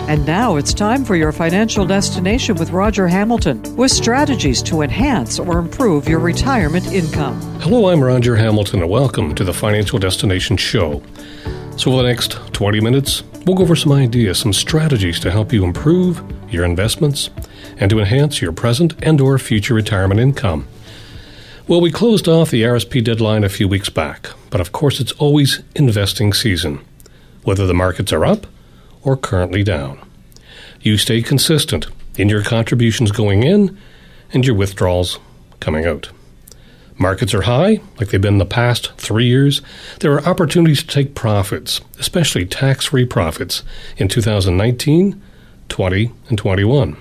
And now it's time for your financial destination with Roger Hamilton, with strategies to enhance or improve your retirement income. Hello, I'm Roger Hamilton, and welcome to the Financial Destination Show. So over the next 20 minutes, we'll go over some ideas, some strategies to help you improve your investments and to enhance your present and or future retirement income. Well, we closed off the RSP deadline a few weeks back, but of course it's always investing season, whether the markets are up or currently down. You stay consistent in your contributions going in and your withdrawals coming out. Markets are high, like they've been the past 3 years. There are opportunities to take profits, especially tax-free profits, in 2019, 20, and 21.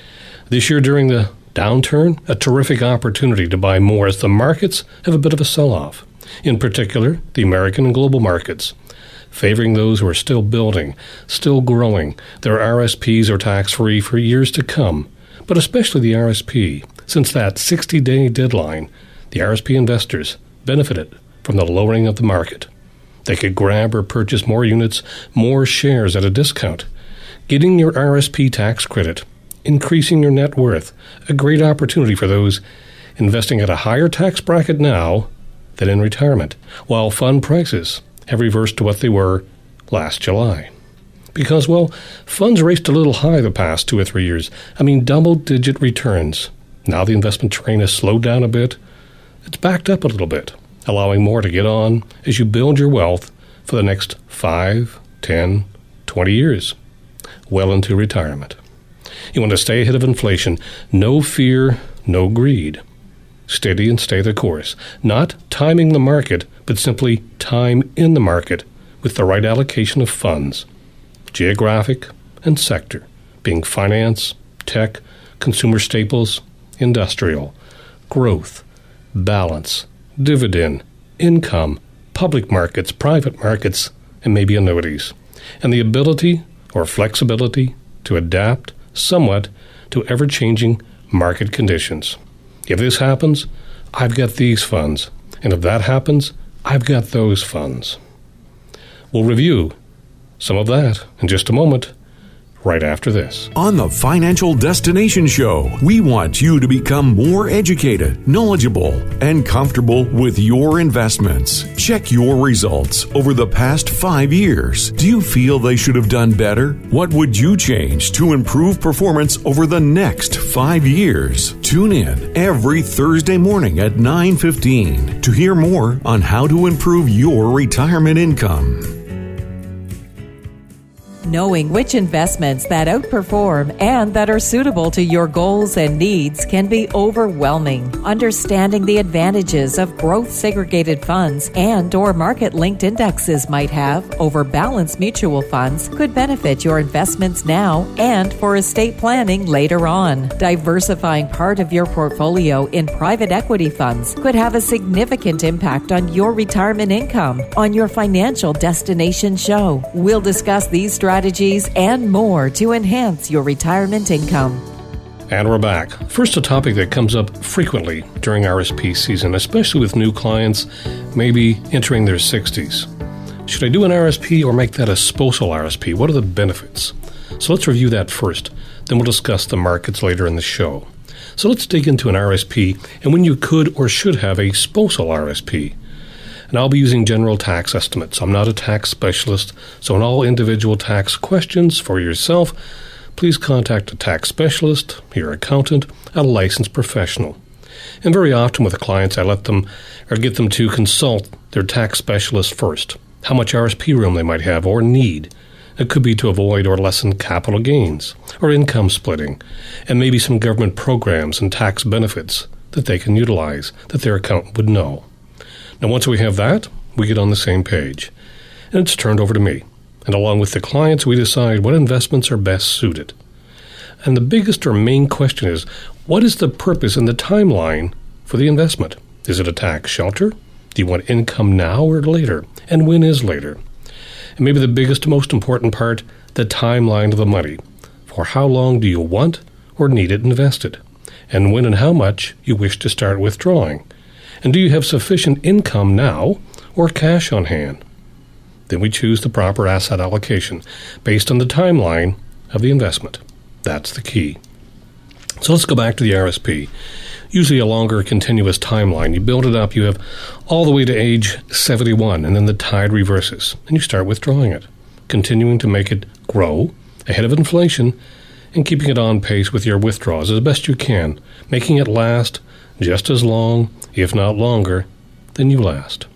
This year during the downturn, a terrific opportunity to buy more as the markets have a bit of a sell-off, in particular the American and global markets, favoring those who are still building, still growing. Their RSPs are tax-free for years to come, but especially the RSP. Since that 60-day deadline, the RSP investors benefited from the lowering of the market. They could grab or purchase more units, more shares at a discount, getting your RSP tax credit, increasing your net worth, a great opportunity for those investing at a higher tax bracket now than in retirement, while fund prices have reversed to what they were last July. Because, well, funds raced a little high the past 2 or 3 years. Double-digit returns. Now the investment train has slowed down a bit. It's backed up a little bit, allowing more to get on as you build your wealth for the next 5, 10, 20 years, well into retirement. You want to stay ahead of inflation. No fear, no greed. Steady and stay the course. Not timing the market, but simply time in the market with the right allocation of funds. Geographic and sector, being finance, tech, consumer staples, industrial, growth, balance, dividend, income, public markets, private markets, and maybe annuities. And the ability or flexibility to adapt somewhat to ever-changing market conditions. If this happens, I've got these funds. And if that happens, I've got those funds. We'll review some of that in just a moment, right after this. On the Financial Destination Show, we want you to become more educated, knowledgeable, and comfortable with your investments. Check your results over the past 5 years. Do you feel they should have done better? What would you change to improve performance over the next 5 years? Tune in every Thursday morning at 9:15 to hear more on how to improve your retirement income. Knowing which investments that outperform and that are suitable to your goals and needs can be overwhelming. Understanding the advantages of growth segregated funds and or market-linked indexes might have over balanced mutual funds could benefit your investments now and for estate planning later on. Diversifying part of your portfolio in private equity funds could have a significant impact on your retirement income. On your Financial Destination Show, we'll discuss these strategies and more to enhance your retirement income. And we're back. First, a topic that comes up frequently during RSP season, especially with new clients maybe entering their 60s. Should I do an RSP or make that a spousal RSP? What are the benefits? So let's review that first. Then we'll discuss the markets later in the show. So let's dig into an RSP and when you could or should have a spousal RSP. And I'll be using general tax estimates. I'm not a tax specialist, so in all individual tax questions for yourself, please contact a tax specialist, your accountant, a licensed professional. And very often with clients, I let them or get them to consult their tax specialist first, how much RSP room they might have or need. It could be to avoid or lessen capital gains or income splitting, and maybe some government programs and tax benefits that they can utilize that their accountant would know. Now, once we have that, we get on the same page, and it's turned over to me. And along with the clients, we decide what investments are best suited. And the biggest or main question is, what is the purpose and the timeline for the investment? Is it a tax shelter? Do you want income now or later? And when is later? And maybe the biggest, most important part, the timeline of the money. For how long do you want or need it invested? And when and how much you wish to start withdrawing? And do you have sufficient income now or cash on hand? Then we choose the proper asset allocation based on the timeline of the investment. That's the key. So let's go back to the RSP. Usually a longer continuous timeline. You build it up, you have all the way to age 71, and then the tide reverses, and you start withdrawing it, continuing to make it grow ahead of inflation and keeping it on pace with your withdrawals as best you can, making it last just as long, if not longer, than you last.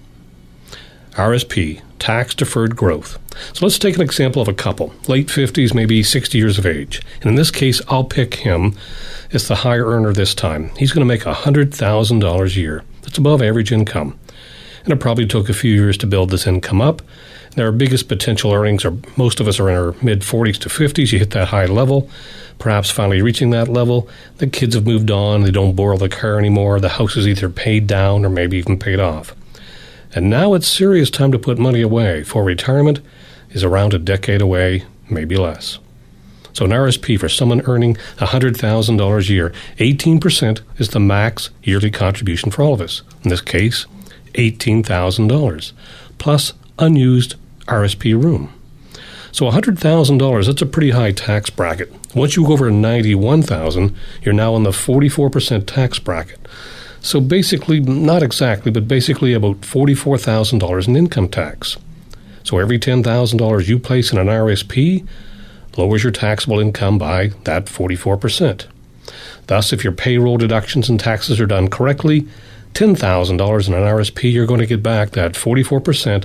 RSP, tax-deferred growth. So let's take an example of a couple, late 50s, maybe 60 years of age. And in this case, I'll pick him as the higher earner this time. He's going to make $100,000 a year. That's above average income. And it probably took a few years to build this income up. And our biggest potential earnings are, most of us are in our mid-40s to 50s. You hit that high level, perhaps finally reaching that level. The kids have moved on. They don't borrow the car anymore. The house is either paid down or maybe even paid off. And now it's serious time to put money away, for retirement is around a decade away, maybe less. So an RSP for someone earning $100,000 a year, 18% is the max yearly contribution for all of us. In this case, $18,000, plus unused RSP room. So $100,000, that's a pretty high tax bracket. Once you go over $91,000, you're now in the 44% tax bracket. So basically, not exactly, but basically about $44,000 in income tax. So every $10,000 you place in an RSP lowers your taxable income by that 44%. Thus, if your payroll deductions and taxes are done correctly, $10,000 in an RSP, you're going to get back that 44%,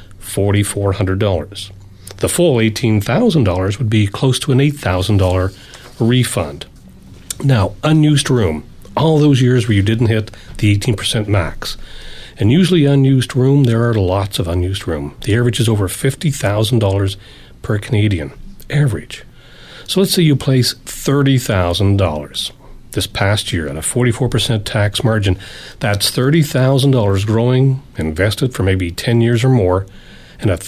$4,400. The full $18,000 would be close to an $8,000 refund. Now, unused room. All those years where you didn't hit the 18% max. And usually unused room, there are lots of unused room. The average is over $50,000 per Canadian. Average. So let's say you place $30,000 this past year at a 44% tax margin. That's $30,000 growing, invested for maybe 10 years or more, and a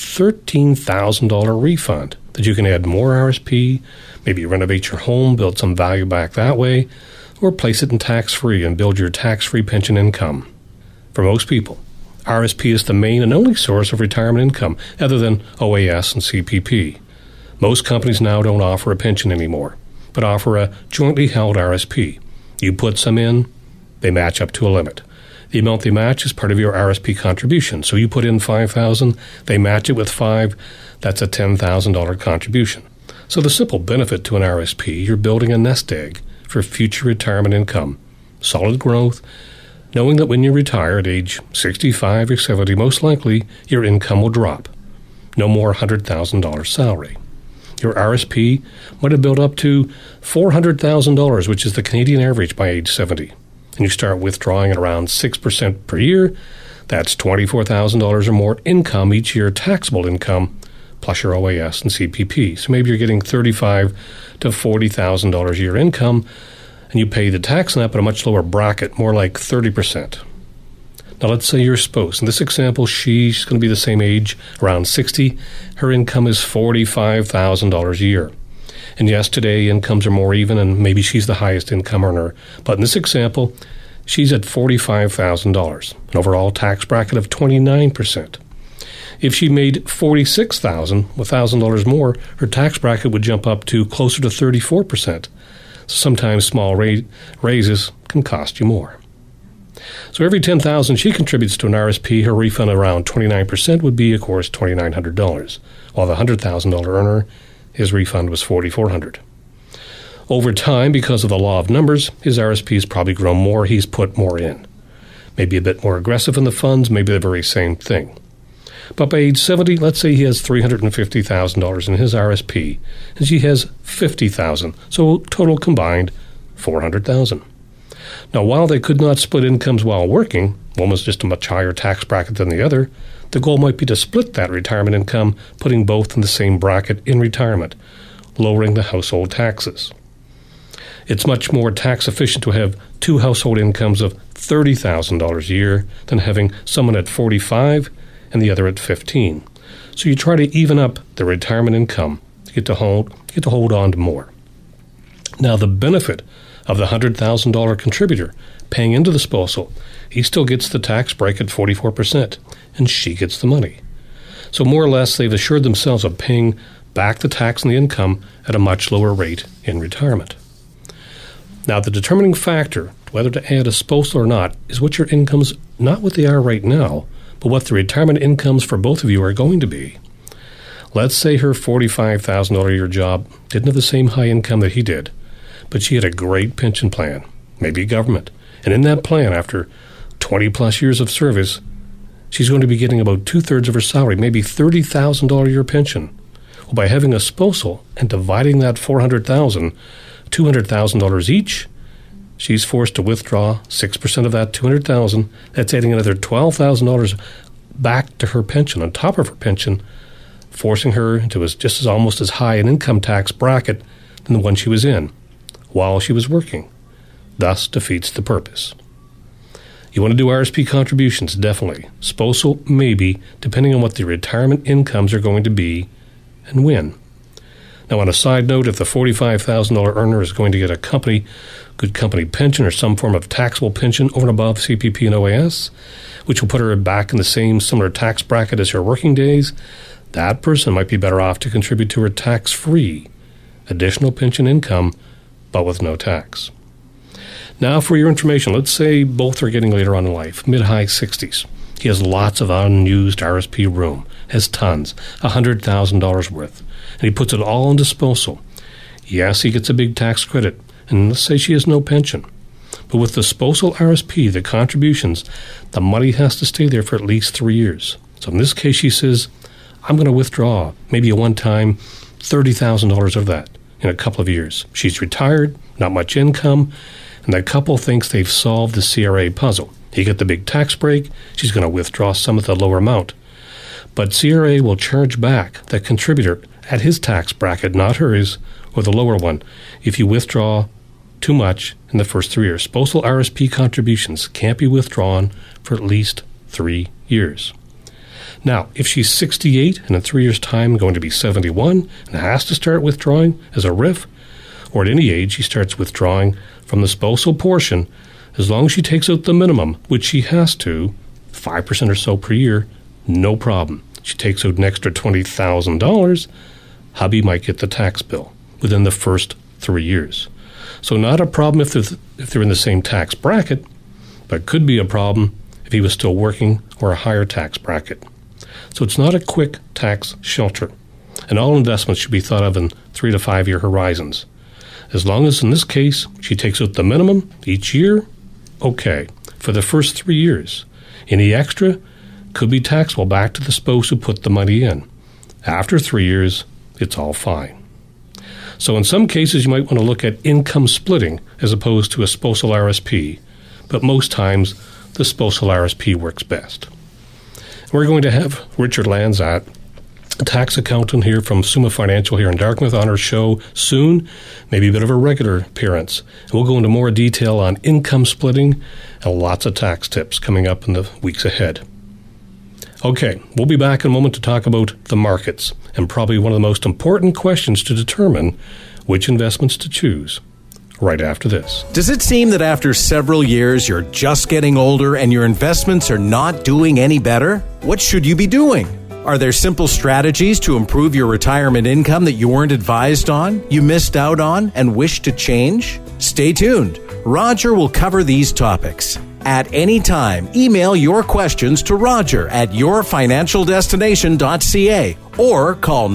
$13,000 refund that you can add more RSP, maybe renovate your home, build some value back that way, or place it in tax-free and build your tax-free pension income. For most people, RSP is the main and only source of retirement income, other than OAS and CPP. Most companies now don't offer a pension anymore, but offer a jointly held RSP. You put some in, they match up to a limit. The amount they match is part of your RSP contribution. So you put in $5,000, they match it with $5,000, that's a $10,000 contribution. So the simple benefit to an RSP, you're building a nest egg for future retirement income, solid growth, knowing that when you retire at age 65 or 70, most likely your income will drop. No more $100,000 salary. Your RSP might have built up to $400,000, which is the Canadian average by age 70. And you start withdrawing at around 6% per year. That's $24,000 or more income each year, taxable income, plus your OAS and CPP. So maybe you're getting $35,000 to $40,000 a year income, and you pay the tax on that, but a much lower bracket, more like 30%. Now let's say your spouse. In this example, she's going to be the same age, around 60. Her income is $45,000 a year. And yes, today incomes are more even, and maybe she's the highest income earner. But in this example, she's at $45,000, an overall tax bracket of 29%. If she made $46,000, $1,000 more, her tax bracket would jump up to closer to 34%. Sometimes small raises can cost you more. So every $10,000 she contributes to an RSP, her refund around 29% would be, of course, $2,900, while the $100,000 earner, his refund was $4,400. Over time, because of the law of numbers, his RSP has probably grown more, he's put more in. Maybe a bit more aggressive in the funds, maybe the very same thing. But by age 70, let's say he has $350,000 in his RSP, and she has $50,000, so total combined $400,000. Now, while they could not split incomes while working, one was just a much higher tax bracket than the other, the goal might be to split that retirement income, putting both in the same bracket in retirement, lowering the household taxes. It's much more tax efficient to have two household incomes of $30,000 a year than having someone at 45 and the other at 15. So you try to even up the retirement income to get to hold on to more. Now, the benefit of the $100,000 contributor paying into the spousal, he still gets the tax break at 44%, and she gets the money. So more or less, they've assured themselves of paying back the tax on the income at a much lower rate in retirement. Now, the determining factor, whether to add a spousal or not, is what your incomes, not what they are right now, but what the retirement incomes for both of you are going to be. Let's say her $45,000 a year job didn't have the same high income that he did, but she had a great pension plan, maybe government. And in that plan, after 20-plus years of service, she's going to be getting about two-thirds of her salary, maybe $30,000 a year pension. Well, by having a spousal and dividing that $400,000, $200,000 each, she's forced to withdraw 6% of that $200,000. That's adding another $12,000 back to her pension, on top of her pension, forcing her into almost as high an income tax bracket than the one she was in while she was working. Thus defeats the purpose. You want to do RSP contributions, definitely. Spousal, maybe, depending on what the retirement incomes are going to be and when. Now, on a side note, if the $45,000 earner is going to get a good company pension or some form of taxable pension over and above CPP and OAS, which will put her back in the same similar tax bracket as her working days, that person might be better off to contribute to her tax-free additional pension income, but with no tax. Now, for your information, let's say both are getting later on in life, mid-high 60s. He has lots of unused RSP room, has tons, $100,000 worth, and he puts it all in disposal. Yes, he gets a big tax credit, and let's say she has no pension. But with the spousal RSP, the contributions, the money has to stay there for at least 3 years. So in this case, she says, I'm going to withdraw maybe a one-time $30,000 of that in a couple of years. She's retired, not much income, and that couple thinks they've solved the CRA puzzle. He got the big tax break, she's going to withdraw some of the lower amount. But CRA will charge back the contributor at his tax bracket, not hers, or the lower one, if you withdraw too much in the first 3 years. Spousal RSP contributions can't be withdrawn for at least 3 years. Now, if she's 68 and in 3 years' time going to be 71 and has to start withdrawing as a RIF, or at any age she starts withdrawing from the spousal portion, as long as she takes out the minimum, which she has to, 5% or so per year, no problem. She takes out an extra $20,000, hubby might get the tax bill within the first 3 years. So not a problem if they're in the same tax bracket, but could be a problem if he was still working or a higher tax bracket. So it's not a quick tax shelter, and all investments should be thought of in 3 to 5 year horizons. As long as, in this case, she takes out the minimum each year, okay, for the first 3 years. Any extra could be taxable back to the spouse who put the money in. After 3 years, it's all fine. So in some cases, you might want to look at income splitting as opposed to a spousal RSP, but most times the spousal RSP works best. We're going to have Richard Lanzat, a tax accountant here from Summa Financial here in Dartmouth, on our show soon, maybe a bit of a regular appearance. And we'll go into more detail on income splitting and lots of tax tips coming up in the weeks ahead. Okay, we'll be back in a moment to talk about the markets and probably one of the most important questions to determine which investments to choose. Right after this. Does it seem that after several years you're just getting older and your investments are not doing any better? What should you be doing? Are there simple strategies to improve your retirement income that you weren't advised on, you missed out on, and wish to change? Stay tuned. Roger will cover these topics. At any time, email your questions to Roger at yourfinancialdestination.ca or call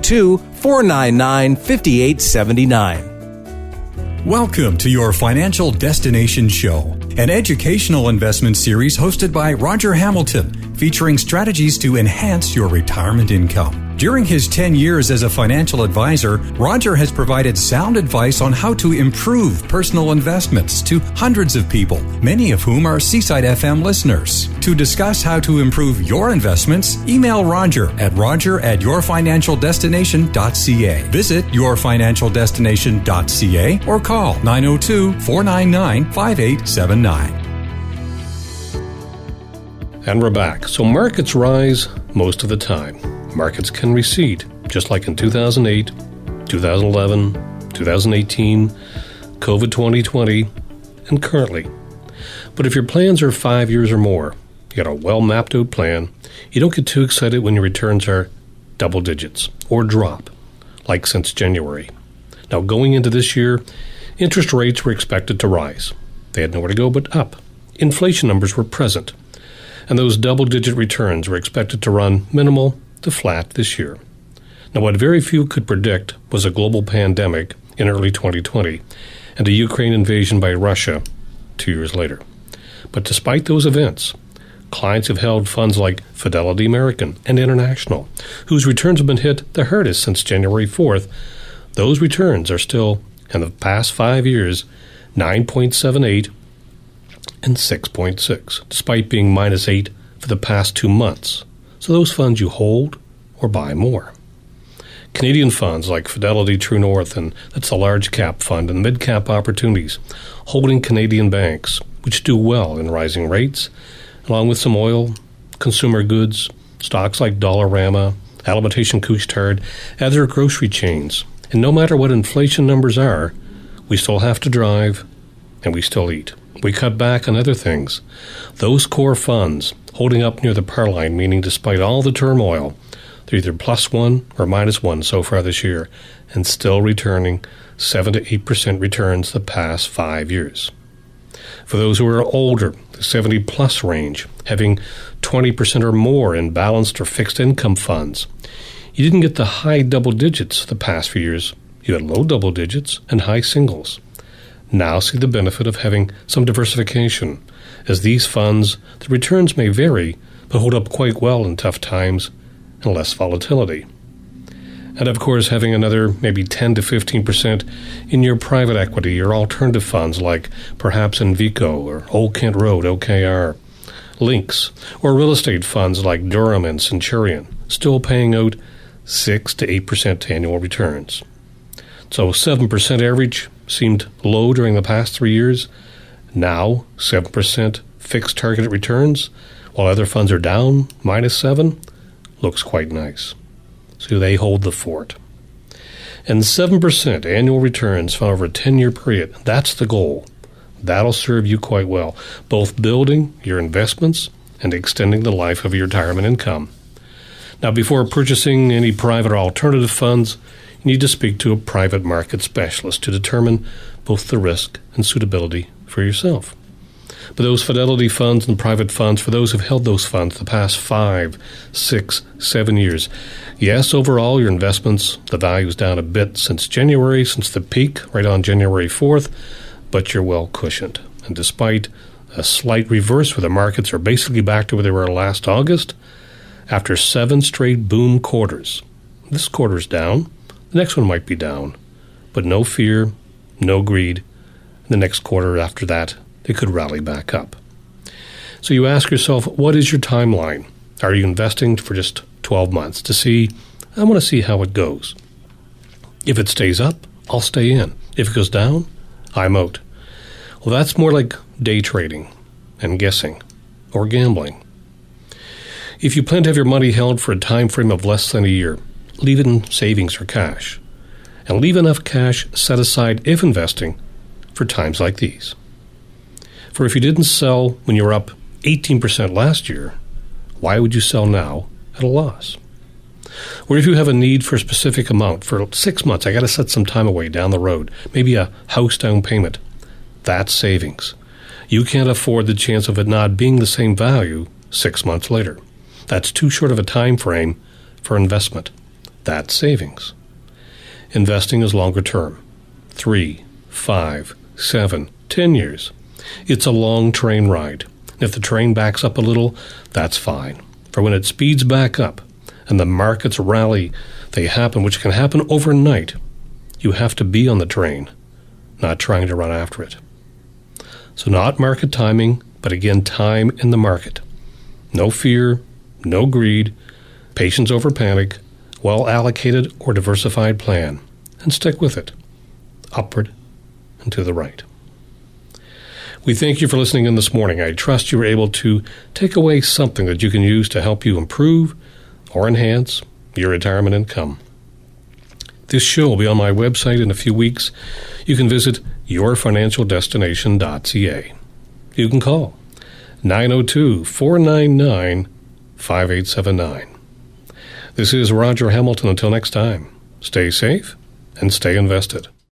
902-499-5879. Welcome to Your Financial Destination Show, an educational investment series hosted by Roger Hamilton, featuring strategies to enhance your retirement income. During his 10 years as a financial advisor, Roger has provided sound advice on how to improve personal investments to hundreds of people, many of whom are Seaside FM listeners. To discuss how to improve your investments, email Roger at roger@yourfinancialdestination.ca. Visit yourfinancialdestination.ca or call 902-499-5879. And we're back. So markets rise most of the time. Markets can recede, just like in 2008, 2011, 2018, COVID 2020, and currently. But if your plans are 5 years or more, you got a well-mapped out plan, you don't get too excited when your returns are double digits or drop. like since January. Now, going into this year, interest rates were expected to rise. They had nowhere to go but up. Inflation numbers were present, and those double-digit returns were expected to run minimal to flat this year. Now, what very few could predict was a global pandemic in early 2020 and a Ukraine invasion by Russia 2 years later. But despite those events, clients have held funds like Fidelity American and International, whose returns have been hit the hardest since January 4th. Those returns are still, in the past 5 years, 9.78 and 6.6, despite being minus 8 for the past 2 months. So those funds you hold or buy more. Canadian funds like Fidelity True North, and that's a large cap fund, and mid-cap opportunities, holding Canadian banks, which do well in rising rates, along with some oil, consumer goods, stocks like Dollarama, Alimentation Couche-Tard, other grocery chains. And no matter what inflation numbers are, we still have to drive and we still eat. We cut back on other things. Those core funds holding up near the par line, meaning despite all the turmoil, they're either +1 or -1 so far this year, and still returning 7 to 8% returns the past 5 years. For those who are older, the 70-plus range, having 20% or more in balanced or fixed income funds, you didn't get the high double digits the past few years. You had low double digits and high singles. Now see the benefit of having some diversification, as these funds, the returns may vary, but hold up quite well in tough times and less volatility. And of course, having another maybe 10 to 15% in your private equity or alternative funds like perhaps Envico or Old Kent Road, OKR, Lynx, or real estate funds like Durham and Centurion, still paying out 6 to 8% annual returns. So 7% average seemed low during the past 3 years. Now, 7% fixed targeted returns, while other funds are down, -7, looks quite nice. So they hold the fort. And 7% annual returns for over a 10-year period, that's the goal. That'll serve you quite well, both building your investments and extending the life of your retirement income. Now, before purchasing any private or alternative funds, you need to speak to a private market specialist to determine both the risk and suitability for yourself. But those Fidelity funds and private funds, for those who've held those funds the past 5, 6, 7 years, yes, overall your investments, the value's down a bit since January, since the peak right on January 4th, but you're well cushioned. And despite a slight reverse where the markets are basically back to where they were last August, after 7 straight boom quarters, this quarter's down, the next one might be down, but no fear, no greed. The next quarter after that, they could rally back up. So you ask yourself, what is your timeline? Are you investing for just 12 months to see, I want to see how it goes. If it stays up, I'll stay in. If it goes down, I'm out. Well, that's more like day trading and guessing or gambling. If you plan to have your money held for a time frame of less than a year, leave it in savings or cash. And leave enough cash set aside, if investing, for times like these. For if you didn't sell when you were up 18% last year, why would you sell now at a loss? Or if you have a need for a specific amount for 6 months, I got to set some time away down the road, maybe a house down payment, that's savings. You can't afford the chance of it not being the same value 6 months later. That's too short of a time frame for investment. That's savings. Investing is longer term, 3, 5, 7, 10 years. It's a long train ride. If the train backs up a little, that's fine. For when it speeds back up and the markets rally, they happen, which can happen overnight. You have to be on the train, not trying to run after it. So not market timing, but again, time in the market. No fear, no greed, patience over panic, well-allocated or diversified plan, and stick with it, upward and to the right. We thank you for listening in this morning. I trust you were able to take away something that you can use to help you improve or enhance your retirement income. This show will be on my website in a few weeks. You can visit yourfinancialdestination.ca. You can call 902-499-5879. This is Roger Hamilton. Until next time, stay safe, and stay invested.